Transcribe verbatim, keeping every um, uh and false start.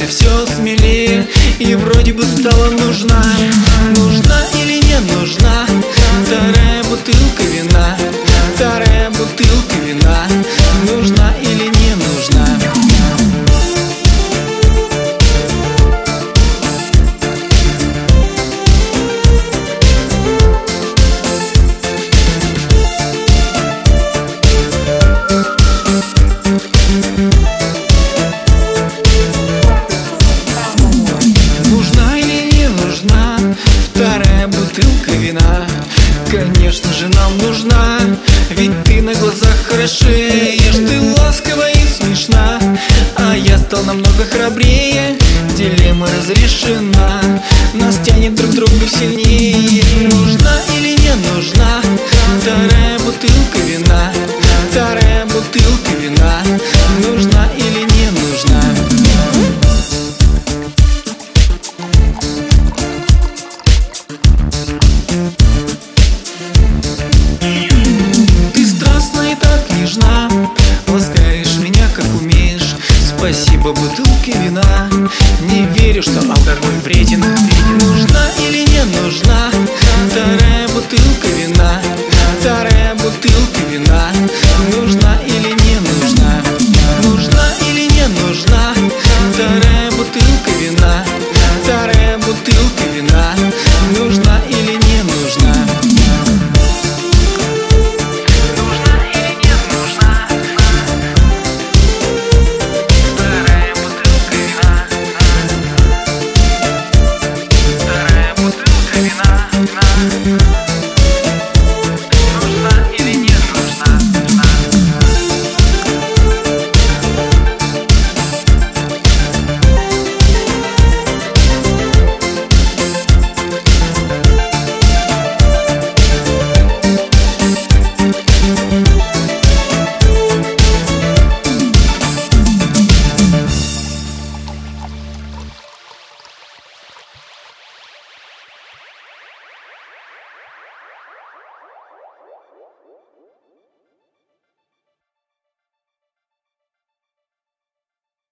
становишься все смелее, и вроде бы стала нужна. Нужна или не нужна вторая бутылка вина? Вторая бутылка вина. Нужна или не нужна? Нужна или не нужна вторая бутылка вина? Конечно же нам нужна, ведь ты на глазах хорошеешь, ты ласкова и смешна, а я стал намного храбрее. Дилемма разрешена, нас тянет друг к другу сильнее. Нужна или не нужна вторая бутылка вина? Вторая бутылка вина. Нужна или не нужна? Ты страстна и так нежна, ласкаешь меня как умеешь. Спасибо бутылке вина. Не верю, что алкоголь вреден. Нужна или не нужна вторая бутылка вина?